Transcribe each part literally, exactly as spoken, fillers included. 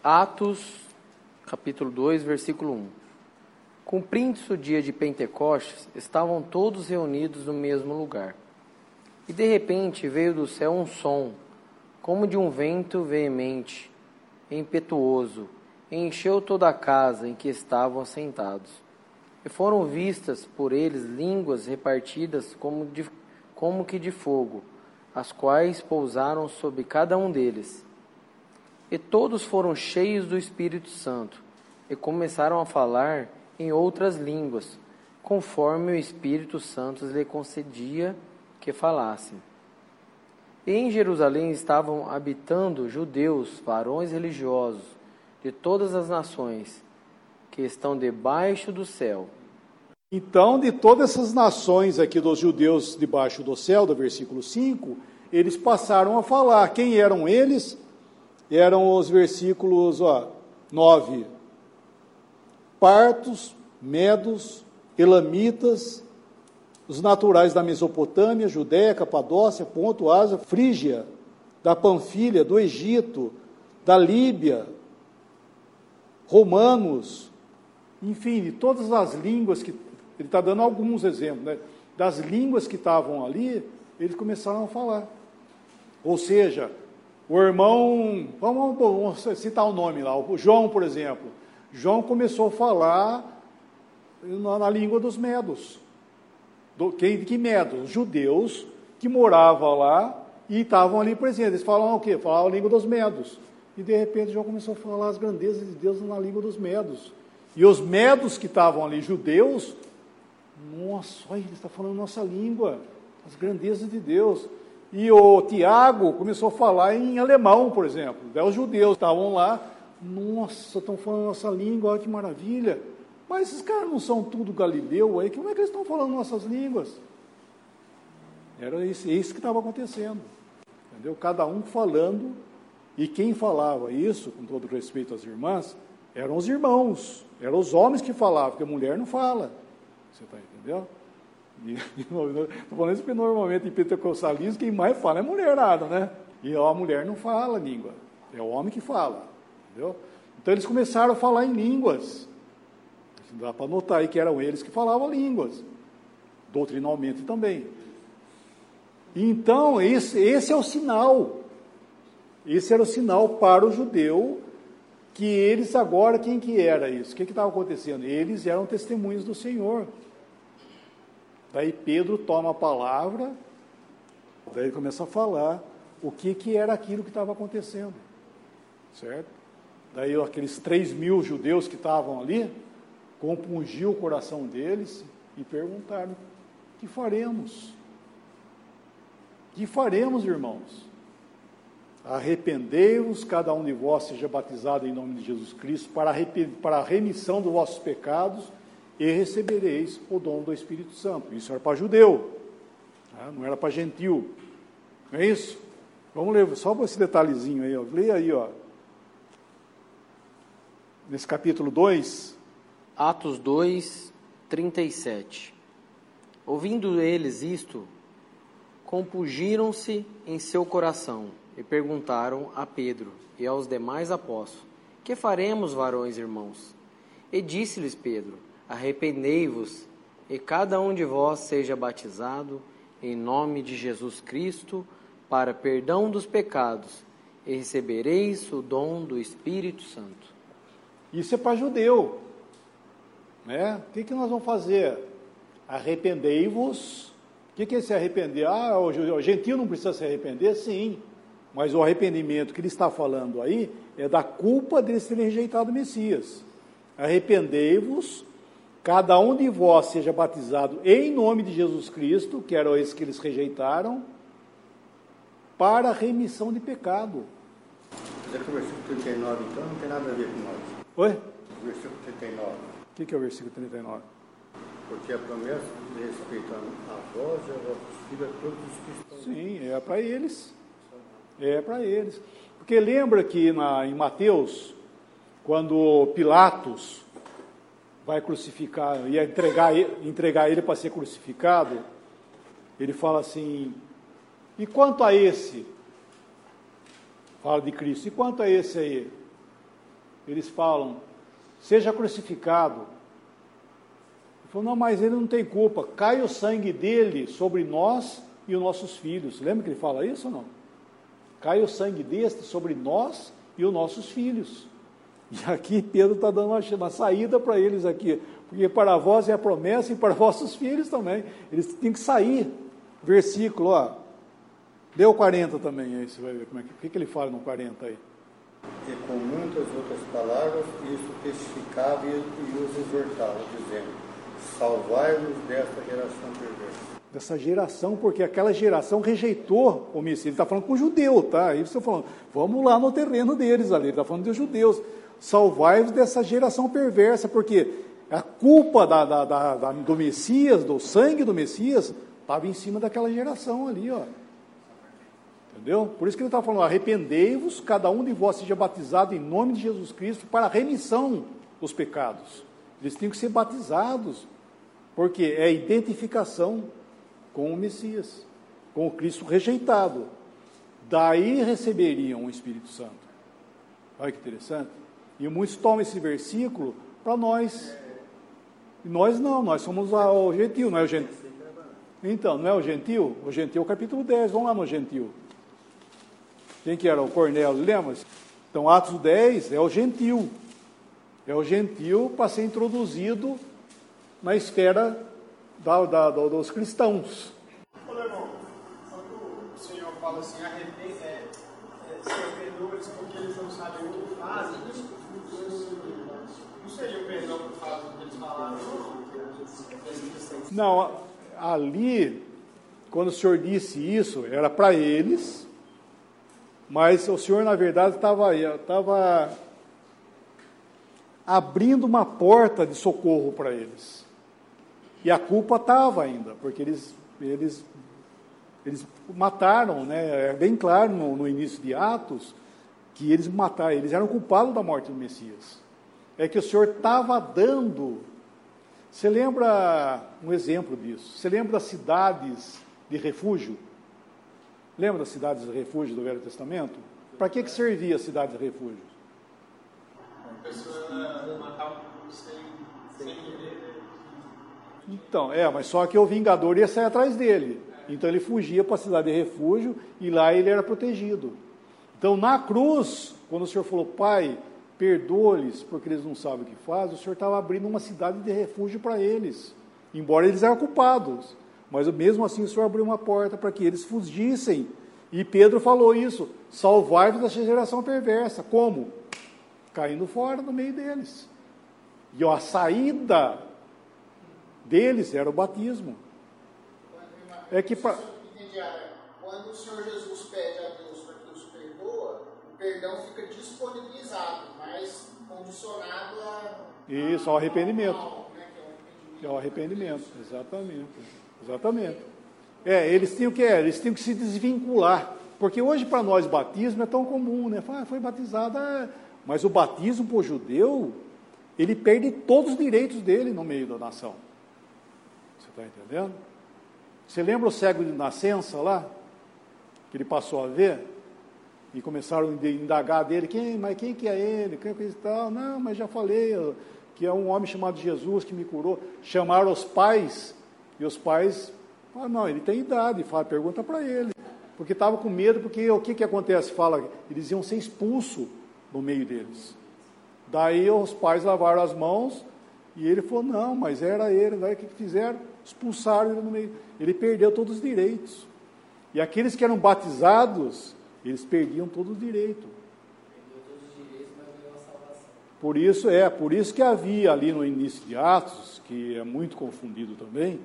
Atos, capítulo dois, versículo um. Cumprindo-se o dia de Pentecostes, estavam todos reunidos no mesmo lugar. E de repente veio do céu um som, como de um vento veemente, impetuoso, e encheu toda a casa em que estavam assentados. E foram vistas por eles línguas repartidas como, de, como que de fogo, as quais pousaram sobre cada um deles. E todos foram cheios do Espírito Santo, e começaram a falar em outras línguas, conforme o Espírito Santo lhe concedia que falassem. E em Jerusalém estavam habitando judeus, varões religiosos, de todas as nações, que estão debaixo do céu. Então, de todas essas nações aqui dos judeus debaixo do céu, do versículo cinco, eles passaram a falar. Quem eram eles? Eram os versículos ó, nove. Partos, medos, elamitas, os naturais da Mesopotâmia, Judéia, Capadócia, Ponto, Ásia, Frígia, da Panfilha, do Egito, da Líbia, romanos, enfim, de todas as línguas que... Ele está dando alguns exemplos, né? Das línguas que estavam ali, eles começaram a falar. Ou seja, o irmão, vamos, vamos citar o um nome lá, o João, por exemplo. João começou a falar na, na língua dos medos. Do, quem, que medos? Os judeus que moravam lá e estavam ali presentes. Eles falavam o quê? Falavam a língua dos medos. E de repente João começou a falar as grandezas de Deus na língua dos medos. E os medos que estavam ali, judeus, nossa, olha, ele está falando nossa língua, as grandezas de Deus. E o Tiago começou a falar em alemão, por exemplo. Daí os judeus estavam lá, nossa, estão falando nossa língua, olha que maravilha. Mas esses caras não são tudo galileu aí, como é que eles estão falando nossas línguas? Era isso, isso que estava acontecendo. Entendeu? Cada um falando, e quem falava isso, com todo respeito às irmãs, eram os irmãos, eram os homens que falavam, porque a mulher não fala. Você está entendendo? Estou falando isso porque normalmente em pentecostalismo quem mais fala é mulherada, né? E a mulher não fala língua, é o homem que fala, entendeu? Então eles começaram a falar em línguas. Dá para notar aí que eram eles que falavam línguas, doutrinalmente também. Então esse, esse é o sinal, esse era o sinal para o judeu, que eles agora, quem que era isso? O que estava acontecendo? Eles eram testemunhas do Senhor. Daí Pedro toma a palavra, daí ele começa a falar o que, que era aquilo que estava acontecendo, certo? Daí aqueles três mil judeus que estavam ali, compungiu o coração deles e perguntaram, o que faremos? O que faremos, irmãos? Arrependei-vos, cada um de vós seja batizado em nome de Jesus Cristo, para a remissão dos vossos pecados, e recebereis o dom do Espírito Santo. Isso era para judeu, tá? Não era para gentil. Não é isso? Vamos ler só esse detalhezinho aí, ó. Leia aí, ó. Nesse capítulo dois. Atos dois, trinta e sete. Ouvindo eles isto, compungiram-se em seu coração e perguntaram a Pedro e aos demais apóstolos, que faremos, varões irmãos? E disse-lhes Pedro, arrependei-vos, e cada um de vós seja batizado em nome de Jesus Cristo, para perdão dos pecados, e recebereis o dom do Espírito Santo. Isso é para judeu, né? O que, que nós vamos fazer? Arrependei-vos. O que, que é se arrepender? Ah, o gentio não precisa se arrepender? Sim, mas o arrependimento que ele está falando aí é da culpa deles terem rejeitado o Messias. Arrependei-vos, cada um de vós seja batizado em nome de Jesus Cristo, que era esse que eles rejeitaram, para a remissão de pecado. Mas é que o versículo trinta e nove, então, não tem nada a ver com nós. Oi? O versículo trinta e nove. O que, que é o versículo trinta e nove? Porque a promessa de respeitar a vós e a vossos filhos, a todos os que estão... Sim, é para eles. É para eles. Porque lembra que na, em Mateus, quando Pilatos vai crucificar, ia entregar, entregar ele para ser crucificado, ele fala assim, e quanto a esse? Fala de Cristo, e quanto a esse aí? eles falam, seja crucificado. Ele falou, não, mas ele não tem culpa, cai o sangue dele sobre nós e os nossos filhos. Lembra que ele fala isso ou não? Cai o sangue deste sobre nós e os nossos filhos. E aqui Pedro está dando uma, uma saída para eles aqui, porque para vós é a promessa e para vossos filhos também. Eles têm que sair. Versículo, ó. Deu quarenta também, aí você vai ver como é que, o que, que ele fala no quarenta aí. E com muitas outras palavras, isso testificava e, e os exortava, dizendo, salvai-nos desta geração perversa. Dessa geração, porque aquela geração rejeitou o Messias. Ele está falando com o judeu, tá? Aí você está falando, vamos lá no terreno deles ali. Ele está falando dos judeus. Salvai-vos dessa geração perversa, porque a culpa da, da, da, da, do Messias, do sangue do Messias, estava em cima daquela geração ali, ó. Entendeu? Por isso que ele está falando, arrependei-vos, cada um de vós seja batizado em nome de Jesus Cristo para a remissão dos pecados. Eles tinham que ser batizados, porque é a identificação com o Messias, com o Cristo rejeitado. Daí receberiam o Espírito Santo. Olha que interessante. E muitos tomam esse versículo para nós. E nós não, nós somos o gentil, não é o gentil? Então, não é o gentil? O gentil, capítulo dez, vamos lá no gentil. Quem que era? O Cornélio, lembra? Então, Atos dez é o gentil. É o gentil para ser introduzido na esfera da, da, da, dos cristãos. Ô, irmão, quando o Senhor fala assim, arrepende, é, é, ser perdoa-lhes porque eles não sabem o que fazem, não seria o perdão que fazem o que eles falaram? Não, ali, quando o Senhor disse isso, era para eles, mas o Senhor, na verdade, estava estava abrindo uma porta de socorro para eles. E a culpa estava ainda, porque eles, eles, eles mataram, né? É bem claro no, no início de Atos, que eles mataram, eles eram culpados da morte do Messias. É que o Senhor estava dando. Você lembra um exemplo disso? Você lembra das cidades de refúgio? Lembra das cidades de refúgio do Velho Testamento? Para que, que servia a cidade de refúgio? A pessoa matar um sem, sem querer. Então, é, mas só que o vingador ia sair atrás dele. Então ele fugia para a cidade de refúgio e lá ele era protegido. Então na cruz, quando o Senhor falou, Pai, perdoa-lhes porque eles não sabem o que fazem, o Senhor estava abrindo uma cidade de refúgio para eles. Embora eles eram culpados. Mas mesmo assim o Senhor abriu uma porta para que eles fugissem. E Pedro falou isso, salvai-vos dessa geração perversa. Como? Caindo fora no meio deles. E ó, a saída deles era o batismo. É que pra... Quando o Senhor Jesus pede a Deus para que os perdoa, o perdão fica disponibilizado, mas condicionado a... Isso, ao arrependimento. Ao, né, que é o arrependimento, exatamente. Exatamente. É, eles tinham que, é, eles tinham que se desvincular. Porque hoje para nós batismo é tão comum, né? Ah, foi batizado, é... mas o batismo para o judeu, ele perde todos os direitos dele no meio da nação. Você está entendendo? Você lembra o cego de nascença lá? Que ele passou a ver? E começaram a indagar dele, quem, mas quem que é ele? Quem que é tal? Não, mas já falei, que é um homem chamado Jesus que me curou. Chamaram os pais, e os pais, ah, não, ele tem idade, fala, pergunta para ele. Porque estava com medo, porque o que, que acontece? Fala, eles iam ser expulsos no meio deles. Daí os pais lavaram as mãos, e ele falou, não, mas era ele. Daí o que, que fizeram? Expulsaram ele no meio. Ele perdeu todos os direitos. E aqueles que eram batizados, eles perdiam todos os direitos. Perdeu todos os direitos, mas ganhou a salvação. Por isso, é, por isso que havia ali no início de Atos, que é muito confundido também,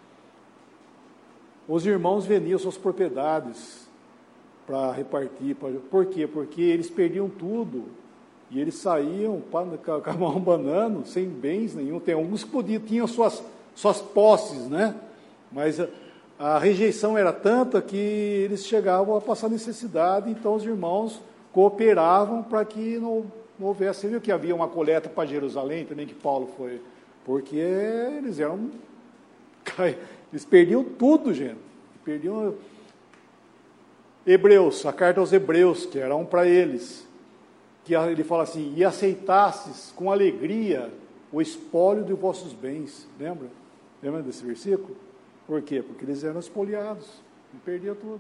os irmãos vendiam suas propriedades para repartir. Pra, por quê? Porque eles perdiam tudo. E eles saíam com a mão banando, sem bens nenhum. Tem alguns que podiam, tinham suas, suas posses, né? Mas a, a rejeição era tanta que eles chegavam a passar necessidade, então os irmãos cooperavam para que não, não houvesse. Você viu que havia uma coleta para Jerusalém também, que Paulo foi, porque eles eram, eles perdiam tudo, gente, perdiam. Hebreus, a carta aos Hebreus, que era um para eles, o que ele fala assim, e aceitastes com alegria o espólio de vossos bens. Lembra? Lembra desse versículo? Por quê? Porque eles eram espoliados, e perdia tudo.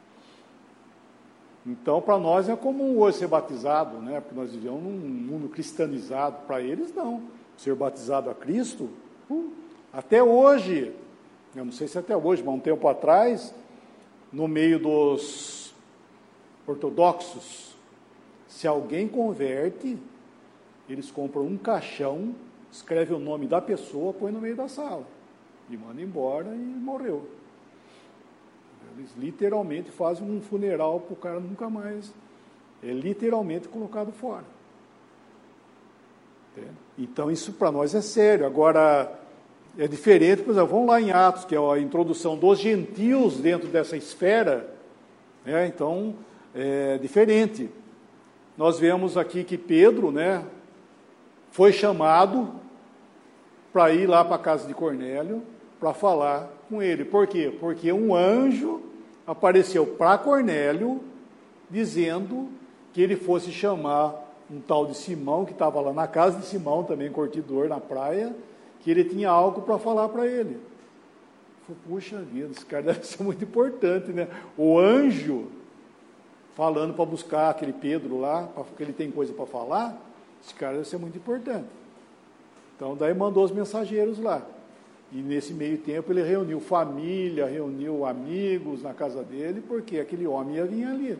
Então, para nós é comum hoje ser batizado, né? Porque nós vivemos num mundo cristianizado. Para eles, não. Ser batizado a Cristo, uh, até hoje, eu não sei se até hoje, mas um tempo atrás, no meio dos ortodoxos, se alguém converte, eles compram um caixão, escreve o nome da pessoa, põe no meio da sala, e manda embora e morreu. Eles literalmente fazem um funeral para o cara nunca mais. É literalmente colocado fora. Entende? Então, isso para nós é sério. Agora, é diferente, por exemplo, vamos lá em Atos, que é a introdução dos gentios dentro dessa esfera. Né? Então, é diferente. Nós vemos aqui que Pedro, né, foi chamado para ir lá para a casa de Cornélio, para falar com ele. Por quê? Porque um anjo apareceu para Cornélio, dizendo que ele fosse chamar um tal de Simão, que estava lá na casa de Simão, também curtidor, na praia, que ele tinha algo para falar para ele. Eu falei, puxa vida, esse cara deve ser muito importante, né? O anjo falando para buscar aquele Pedro lá, porque ele tem coisa para falar, esse cara deve ser muito importante. Então, daí mandou os mensageiros lá. E nesse meio tempo ele reuniu família, reuniu amigos na casa dele, porque aquele homem ia vir ali.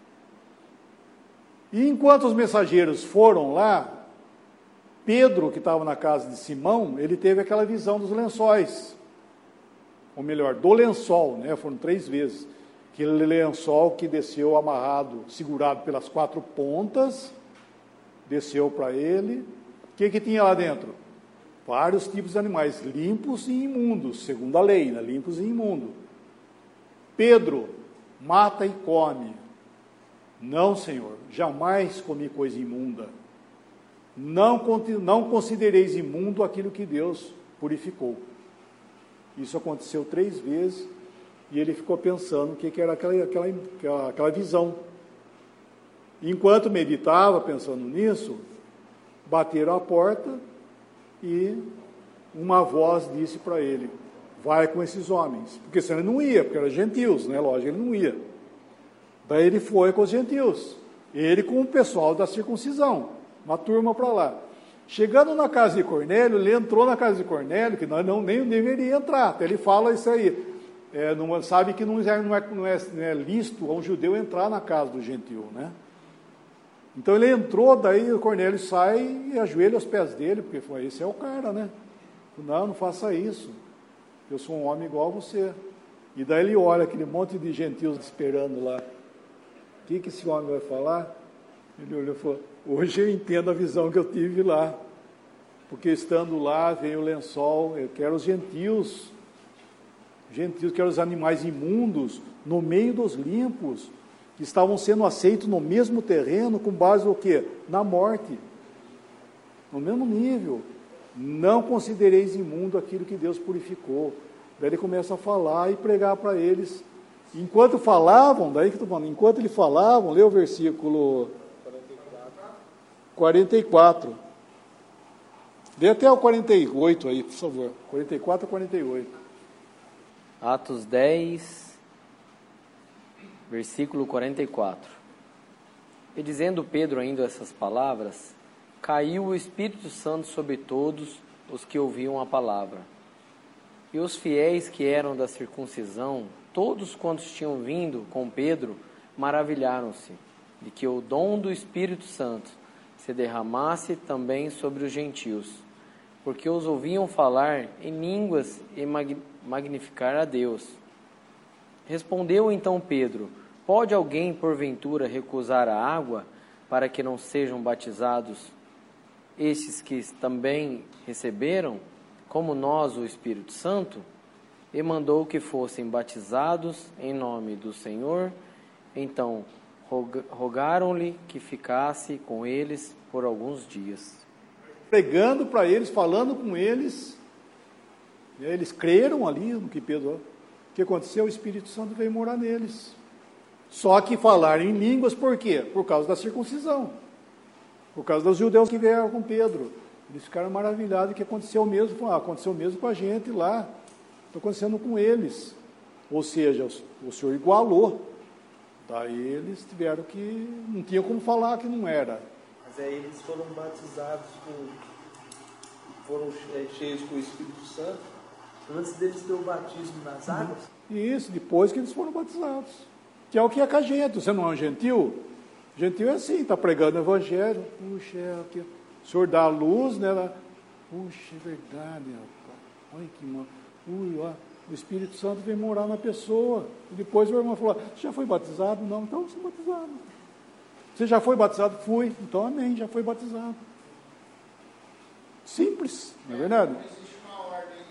E enquanto os mensageiros foram lá, Pedro, que estava na casa de Simão, ele teve aquela visão dos lençóis. Ou melhor, do lençol, né? Foram três vezes. Aquele lençol que desceu amarrado, segurado pelas quatro pontas, desceu para ele. O que, que tinha lá dentro? Vários tipos de animais, limpos e imundos, segundo a lei, né? Limpos e imundos. Pedro, mata e come. Não, Senhor, jamais comi coisa imunda. Não, não considereis imundo aquilo que Deus purificou. Isso aconteceu três vezes, e ele ficou pensando o que, que era aquela, aquela, aquela visão. Enquanto meditava, pensando nisso, bateram a porta, e uma voz disse para ele, vai com esses homens, porque senão ele não ia, porque eram gentios, né? Lógico, ele não ia. Daí ele foi com os gentios, ele com o pessoal da circuncisão, uma turma para lá. Chegando na casa de Cornélio, ele entrou na casa de Cornélio, que nós não, nem deveria entrar, até ele fala isso aí, é, não, sabe que não é, não, é, não, é, não é lícito a um judeu entrar na casa do gentio, né? Então ele entrou, daí o Cornélio sai e ajoelha aos pés dele, porque foi, esse é o cara, né? Não, não faça isso, eu sou um homem igual a você. E daí ele olha aquele monte de gentios esperando lá. O que, que esse homem vai falar? Ele olhou e falou, hoje eu entendo a visão que eu tive lá, porque estando lá, veio o lençol, eu quero os gentios, gentios, quero os animais imundos, no meio dos limpos, que estavam sendo aceitos no mesmo terreno, com base no quê? Na morte. No mesmo nível. Não considereis imundo aquilo que Deus purificou. Daí ele começa a falar e pregar para eles. Enquanto falavam, daí que eu estou falando, enquanto eles falavam, lê o versículo quarenta e quatro. Dê até o quarenta e oito aí, por favor. quarenta e quatro a quarenta e oito. Atos dez, versículo quarenta e quatro. E dizendo Pedro ainda essas palavras, caiu o Espírito Santo sobre todos os que ouviam a palavra. E os fiéis que eram da circuncisão, todos quantos tinham vindo com Pedro, maravilharam-se de que o dom do Espírito Santo se derramasse também sobre os gentios, porque os ouviam falar em línguas e magnificar a Deus. Respondeu então Pedro, pode alguém porventura recusar a água para que não sejam batizados estes que também receberam, como nós, o Espírito Santo? E mandou que fossem batizados em nome do Senhor. Então rogaram-lhe que ficasse com eles por alguns dias. Pregando para eles, falando com eles, eles creram ali no que Pedro... O que aconteceu? O Espírito Santo veio morar neles. Só que falaram em línguas, por quê? Por causa da circuncisão. Por causa dos judeus que vieram com Pedro. Eles ficaram maravilhados que aconteceu o mesmo, ah, aconteceu o mesmo com a gente lá. Está acontecendo com eles. Ou seja, o Senhor igualou. Daí eles tiveram que... Não tinha como falar que não era. Mas aí eles foram batizados com... Foram cheios com o Espírito Santo antes deles ter o batismo nas águas? Isso, depois que eles foram batizados. Que é o que é com a gente. Você não é um gentil? Gentil é assim, está pregando o evangelho. Puxa, é aqui. O Senhor dá a luz, né? Puxa, é verdade, rapaz. Olha que mal. Ui, ó. O Espírito Santo vem morar na pessoa. E depois o irmão falou, você já foi batizado? Não, então você é batizado. Você já foi batizado? Fui. Então amém, já foi batizado. Simples, não é verdade? Não existe uma ordem.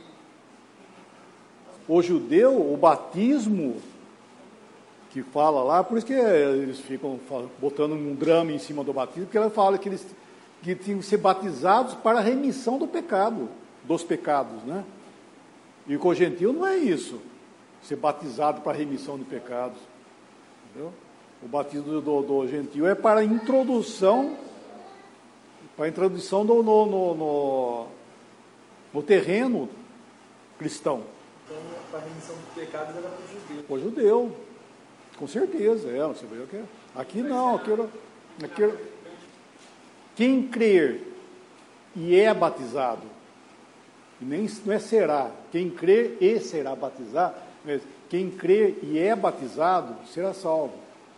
O judeu, o batismo que fala lá, por isso que eles ficam botando um drama em cima do batismo, porque ela fala que eles que tinham que ser batizados para a remissão do pecado, dos pecados, né? E com o gentil não é isso, ser batizado para a remissão de pecados, entendeu? O batismo do, do gentil é para a introdução, para a introdução do, no, no, no, no terreno cristão. Então, para a remissão dos pecados era para o judeu. O judeu, com certeza, é, você vê o que é. Aqui não, aqui, aqui, quem crer e é batizado, e nem não é será, quem crer e será batizado, mas quem crer e é batizado será salvo.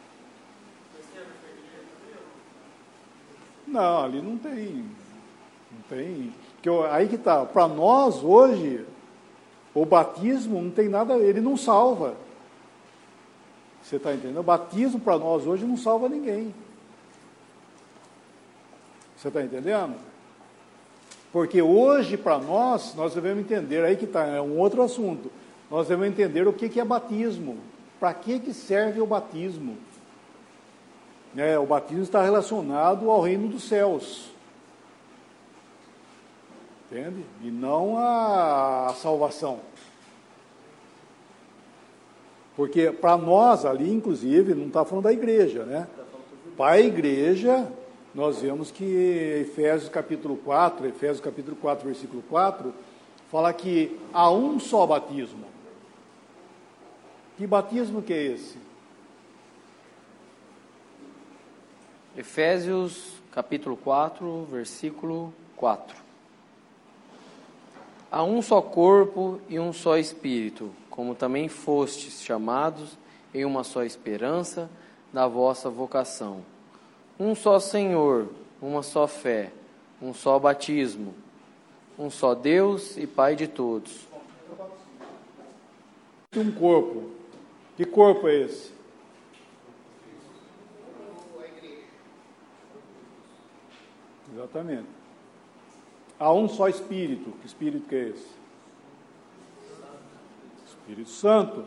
Não, ali não tem, não tem, que eu, aí que está, para nós hoje, o batismo não tem nada, ele não salva. Você está entendendo? O batismo para nós hoje não salva ninguém. Você está entendendo? Porque hoje, para nós, nós devemos entender, aí que está, é um outro assunto, nós devemos entender o que, que é batismo, para que, que serve o batismo. É, o batismo está relacionado ao reino dos céus. Entende? E não a, a salvação. Porque para nós ali, inclusive, não está falando da igreja, né? Para a igreja, nós vemos que Efésios capítulo quatro, Efésios capítulo quatro, versículo quatro, fala que há um só batismo. Que batismo que é esse? Efésios capítulo quatro, versículo quatro. Há um só corpo e um só espírito, como também fostes chamados em uma só esperança da vossa vocação. Um só Senhor, uma só fé, um só batismo, um só Deus e Pai de todos. Um corpo. Que corpo é esse? A igreja. Exatamente. Há um só Espírito. Que Espírito que é esse? Espírito Santo.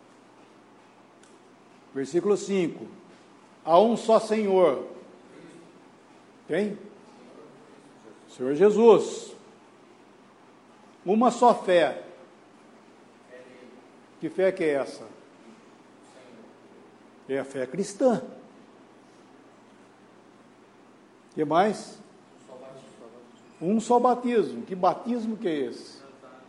Versículo cinco. Há um só Senhor. Quem? Senhor Jesus. Uma só fé. Que fé que é essa? É a fé cristã. O que mais? Um só batismo. Que batismo que é esse?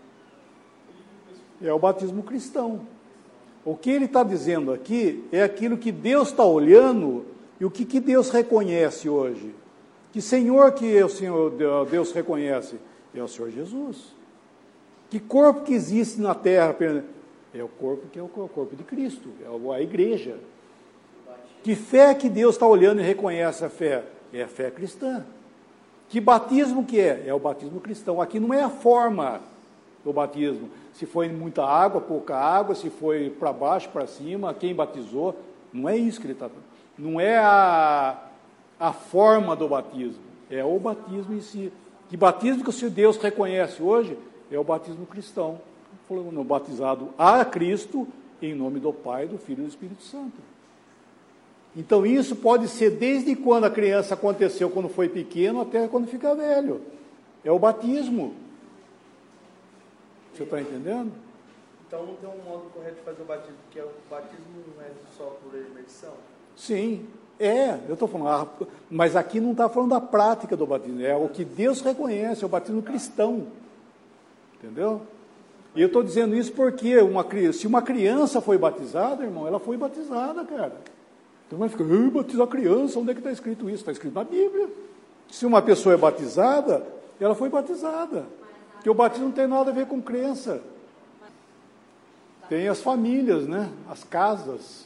É o batismo cristão. O que ele está dizendo aqui é aquilo que Deus está olhando e o que, que Deus reconhece hoje. Que Senhor que o Senhor Deus reconhece? É o Senhor Jesus. Que corpo que existe na terra? É o corpo que é o corpo de Cristo, é a igreja. Que fé que Deus está olhando e reconhece a fé? É a fé cristã. Que batismo que é? É o batismo cristão. Aqui não é a forma do batismo. Se foi muita água, pouca água, se foi para baixo, para cima, quem batizou. Não é isso que ele está falando. Não é a, a forma do batismo. É o batismo em si. Que batismo que o Deus reconhece hoje é o batismo cristão. Falando, batizado a Cristo em nome do Pai, do Filho e do Espírito Santo. Então isso pode ser desde quando a criança aconteceu, quando foi pequeno, até quando fica velho. É o batismo. Você está entendendo? Então não tem um modo correto de fazer o batismo, porque o batismo não é só por imersão? Sim. É, eu estou falando, ah, mas aqui não está falando da prática do batismo, é o que Deus reconhece, é o batismo cristão. Entendeu? E eu estou dizendo isso porque uma, se uma criança foi batizada, irmão, ela foi batizada, cara. Então vai ficar, batizar criança, onde é que está escrito isso? Está escrito na Bíblia. Se uma pessoa é batizada, ela foi batizada. Porque o batismo não tem nada a ver com crença. Tem as famílias, né? As casas.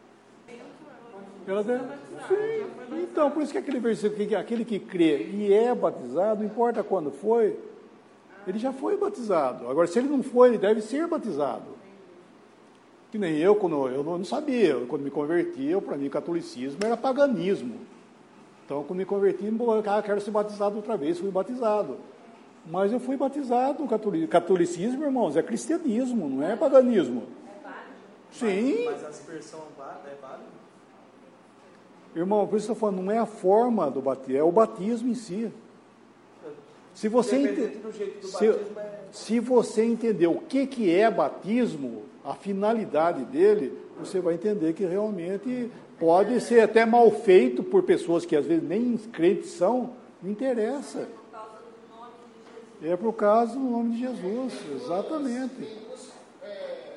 Ela deve... Sim. Então, por isso que aquele versículo, que aquele que crê e é batizado, não importa quando foi, ele já foi batizado. Agora, se ele não foi, ele deve ser batizado. Que nem eu, quando eu não sabia, quando me converti, eu, para mim, catolicismo era paganismo. Então, quando me converti, eu ah, quero ser batizado outra vez, fui batizado. Mas eu fui batizado no catolicismo. Catolicismo, irmãos, é cristianismo, não é paganismo. É válido? Sim. Mas, mas a aspersão é válida? Irmão, por isso eu estou falando, não é a forma do batismo, é o batismo em si. Se você, ente... se, é... se você entender o que, que é batismo, a finalidade dele, você vai entender que realmente pode ser até mal feito por pessoas que às vezes nem crentes são, não interessa. É por causa do nome de Jesus, exatamente. Tem duas, é,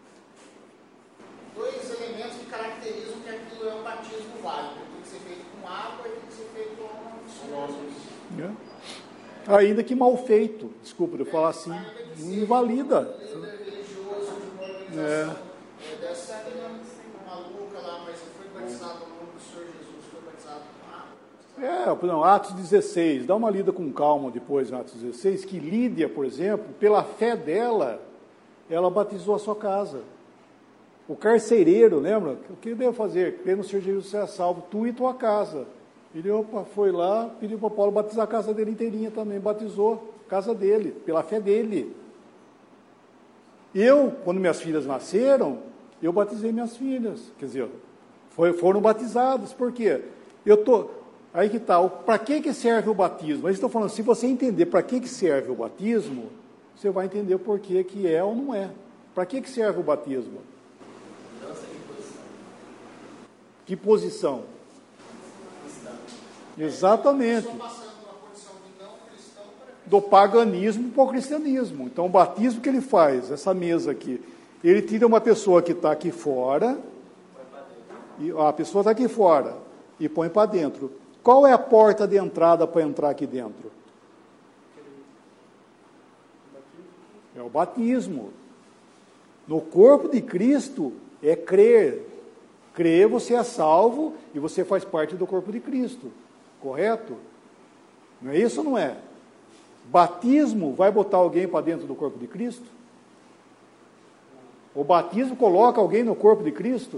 dois elementos que caracterizam que aquilo é um batismo válido. Tem que ser feito com água e tem que ser feito com nome de Jesus. É. Ainda que mal feito, desculpa eu falar assim, não invalida. Líder religioso de uma organização É. É, dessa maluca lá, mas foi batizado no nome do Senhor Jesus, foi batizado com água. É, não, Atos dezesseis, dá uma lida com calma depois em Atos dezesseis, que Lídia, por exemplo, pela fé dela, ela batizou a sua casa. O carcereiro, lembra? O que ele deve fazer? Crê no Senhor Jesus, você é salvo, tu e tua casa. Ele opa, foi lá, pediu para Paulo batizar a casa dele inteirinha também, batizou a casa dele, pela fé dele. Eu, quando minhas filhas nasceram, eu batizei minhas filhas, quer dizer, foi, foram batizadas, por quê? Eu tô, aí que está, para que, que serve o batismo? Eles estão falando, se você entender para que, que serve o batismo, você vai entender o porquê que é ou não é. Para que, que serve o batismo? Que posição? Exatamente. Do paganismo para o cristianismo. Então, o batismo que ele faz, essa mesa aqui, ele tira uma pessoa que está aqui fora, e a pessoa está aqui fora, e põe para dentro. Qual é a porta de entrada para entrar aqui dentro? É o batismo. No corpo de Cristo é crer. Crer, você é salvo e você faz parte do corpo de Cristo. Correto? Não é isso ou não é? Batismo vai botar alguém para dentro do corpo de Cristo? O batismo coloca alguém no corpo de Cristo?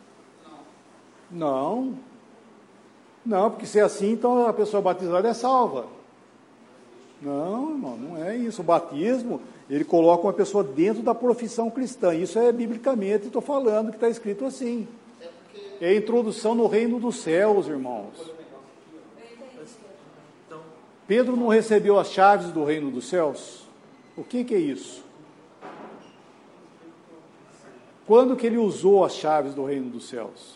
Não. Não, porque se é assim, então a pessoa batizada é salva. Não, irmão, não é isso. O batismo, ele coloca uma pessoa dentro da profissão cristã. Isso é biblicamente, estou falando que está escrito assim. É a introdução no reino dos céus, irmãos. Pedro não recebeu as chaves do reino dos céus? O que, que é isso? Quando que ele usou as chaves do reino dos céus?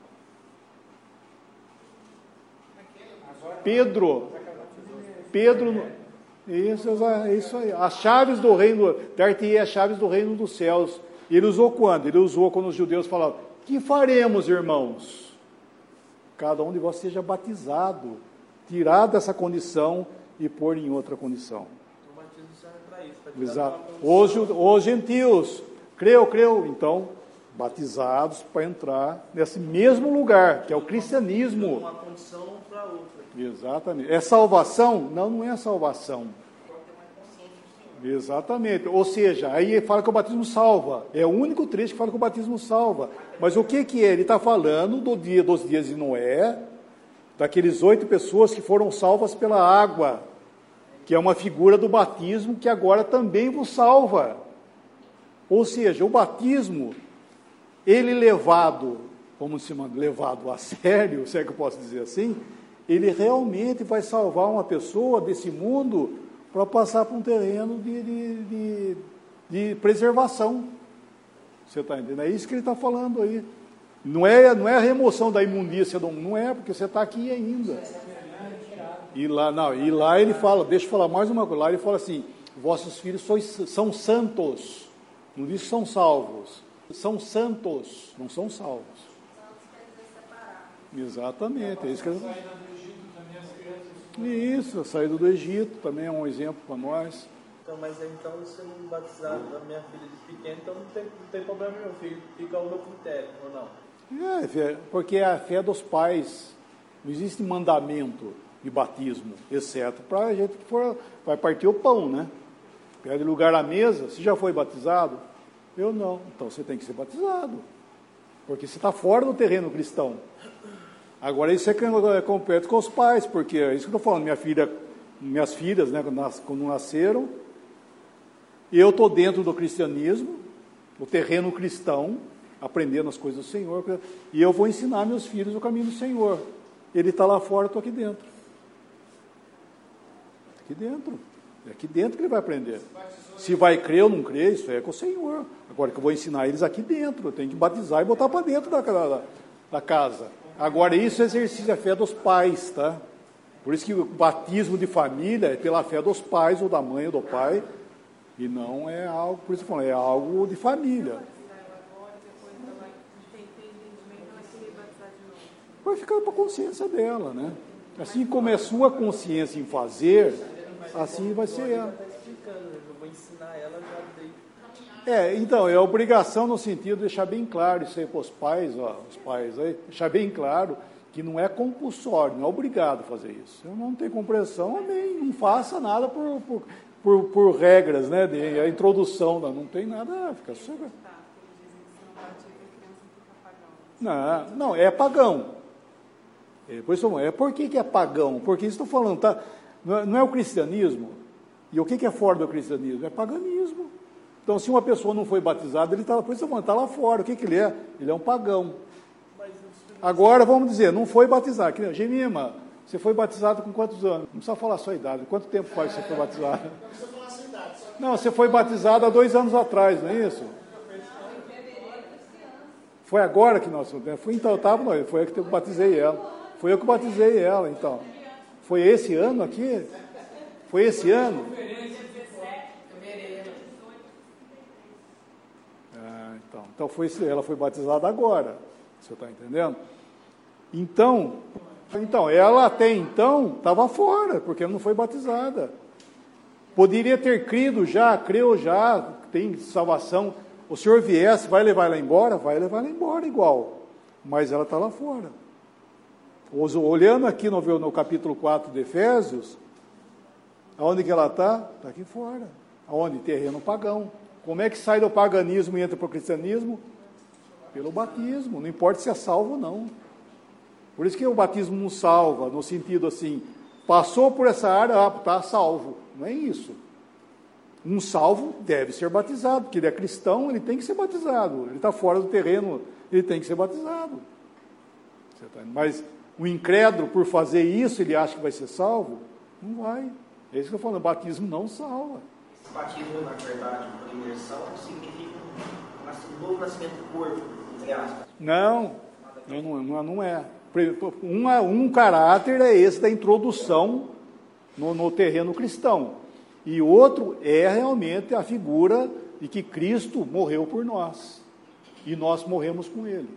Pedro, Pedro, isso, é isso aí, as chaves do reino, dar-te-ei as chaves do reino dos céus. Ele usou quando? Ele usou quando os judeus falavam, que faremos, irmãos? Cada um de vós seja batizado, tirar dessa condição e pôr em outra condição. O batismo serve para isso, para tirar Exato. uma Os, os gentios, creu, creu, então, batizados para entrar nesse mesmo lugar, que é o cristianismo. uma condição para outra. Exatamente. É salvação? Não, não é salvação. Exatamente. Ou seja, aí ele fala que o batismo salva. É o único trecho que fala que o batismo salva. Mas o que, que é? Ele está falando do dia, dos dias de Noé, daqueles oito pessoas que foram salvas pela água, que é uma figura do batismo que agora também vos salva. Ou seja, o batismo, ele levado, como se chama, levado a sério, se é que eu posso dizer assim, ele realmente vai salvar uma pessoa desse mundo para passar para um terreno de, de, de, de preservação. Você está entendendo? É isso que ele está falando aí. Não é, não é a remoção da imundícia, do, não é, porque você está aqui ainda. E lá, não, e lá ele fala, deixa eu falar mais uma coisa, lá ele fala assim, vossos filhos sois, são santos, não diz que são salvos, são santos, não são salvos. Exatamente, é isso que eu... Isso, a saída do Egito também é um exemplo para nós. Então, mas então, se eu não batizar a minha filha de pequena, então não tem, não tem problema meu filho, fica o meu critério, ou não? É, porque é a fé dos pais, não existe mandamento de batismo, exceto para a gente que for, vai partir o pão, né? Pede lugar à mesa, você já foi batizado? Eu não, então você tem que ser batizado, porque você está fora do terreno cristão. Agora isso é completo com os pais, porque é isso que eu estou falando, minha filha, minhas filhas, né, quando nasceram, eu estou dentro do cristianismo, do terreno cristão, aprendendo as coisas do Senhor, e eu vou ensinar meus filhos o caminho do Senhor. Ele está lá fora, eu estou aqui dentro. Aqui dentro. É aqui dentro que ele vai aprender. Se vai crer ou não crer, isso é com o Senhor. Agora que eu vou ensinar eles aqui dentro, eu tenho que batizar e botar para dentro da, da, da casa. Agora, isso exercício a fé dos pais, tá? Por isso que o batismo de família é pela fé dos pais, ou da mãe ou do pai, e não é algo, por isso que eu falo, é algo de família. Vai ficar para a consciência dela, né? Assim como é sua consciência em fazer, assim vai ser ela. Eu vou ensinar ela já dei. É, então, é obrigação no sentido de deixar bem claro isso aí para os pais, ó, os pais aí, deixar bem claro que não é compulsório, não é obrigado a fazer isso. Eu não tenho compreensão, amém, não faça nada por, por, por, por regras, né, de, a introdução, não, não tem nada, fica sossegado. Não, não, é pagão. É, por, isso, é, por que, que é pagão? Porque estou falando, tá, não, é, não é o cristianismo, e o que, que é fora do cristianismo? É paganismo. Então, se uma pessoa não foi batizada, ele está tá lá fora. O que, que ele é? Ele é um pagão. Agora, vamos dizer, não foi batizado. Gemima, você foi batizado com quantos anos? Não precisa falar a sua idade. Quanto tempo faz que você foi batizado? Não precisa falar a sua idade. Não, você foi batizado há dois anos atrás, não é isso? Foi agora que nós... Foi, então, eu estava, não, foi eu que eu batizei ela. Foi eu que batizei ela, então. Foi esse ano aqui? Foi esse ano? Então, então foi, ela foi batizada agora, você está entendendo? Então, então, ela até então estava fora, porque não foi batizada. Poderia ter crido já, creu já, tem salvação. O Senhor viesse, vai levar ela embora? Vai levar ela embora igual, mas ela está lá fora. Olhando aqui no, no capítulo quatro de Efésios, aonde que ela está? Está aqui fora. Aonde? Terreno pagão. Como é que sai do paganismo e entra para o cristianismo? Pelo batismo, não importa se é salvo ou não. Por isso que o batismo não salva, no sentido assim, passou por essa área, ah, está salvo. Não é isso. Um salvo deve ser batizado, porque ele é cristão, ele tem que ser batizado. Ele está fora do terreno, ele tem que ser batizado. Mas o incrédulo, por fazer isso, ele acha que vai ser salvo? Não vai. É isso que eu estou falando, o batismo não salva. Batismo, na verdade, por imersão, significa um novo nascimento do corpo, entre aspas. Não, não, não, não é. Um, um caráter é esse da introdução no, no terreno cristão. E outro é realmente a figura de que Cristo morreu por nós. E nós morremos com Ele.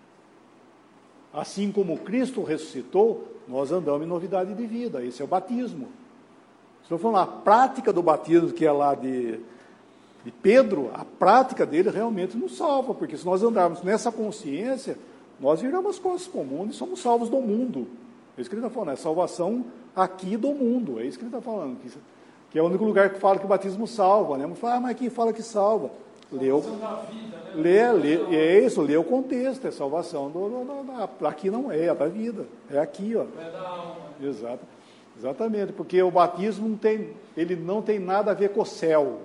Assim como Cristo ressuscitou, nós andamos em novidade de vida. Esse é o batismo. Estou falando, a prática do batismo, que é lá de, de Pedro, a prática dele realmente nos salva, porque se nós andarmos nessa consciência, nós viramos coisas comuns e somos salvos do mundo. É isso que ele está falando, é salvação aqui do mundo, é isso que ele está falando, que, que é o único lugar que fala que o batismo salva, né? Mas fala, ah, mas aqui fala que salva. Leu, lê, lê, é isso, lê o contexto, é salvação, do, do, do, do, aqui não é, é da vida, é aqui, ó. É da alma. Exato. Exatamente, porque o batismo não tem, ele não tem nada a ver com o céu.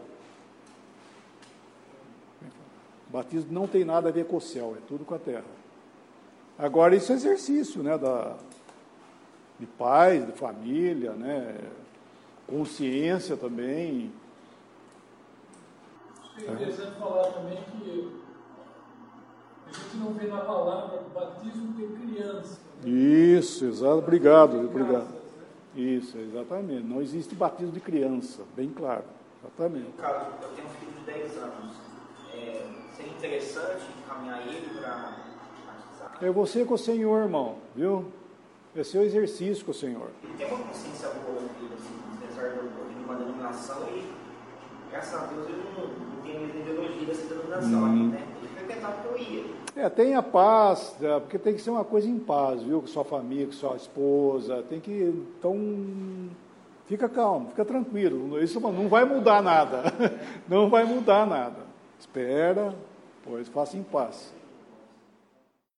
O batismo não tem nada a ver com o céu, é tudo com a terra. Agora, isso é exercício, né, da, de paz, de família, né, consciência também. É interessante falar também que A gente não vê na palavra batismo de criança. Isso, exato. Obrigado, obrigado. Isso, exatamente. Não existe batismo de criança, bem claro. Exatamente. No caso, eu tenho um filho de dez anos. É, seria interessante encaminhar ele para batizar? É você com o Senhor, irmão, viu? É seu exercício com o Senhor. Ele tem uma consciência boa, filho, assim, apesar de uma denominação, e graças a Deus ele não, não tem muita ideologia dessa denominação Hum. aqui, né? Ele frequentava porque eu ia. É, tenha paz, é, porque tem que ser uma coisa em paz, viu? Com sua família, com sua esposa, tem que, então, fica calmo, fica tranquilo, isso não vai mudar nada, não vai mudar nada. Espera, pois faça em paz.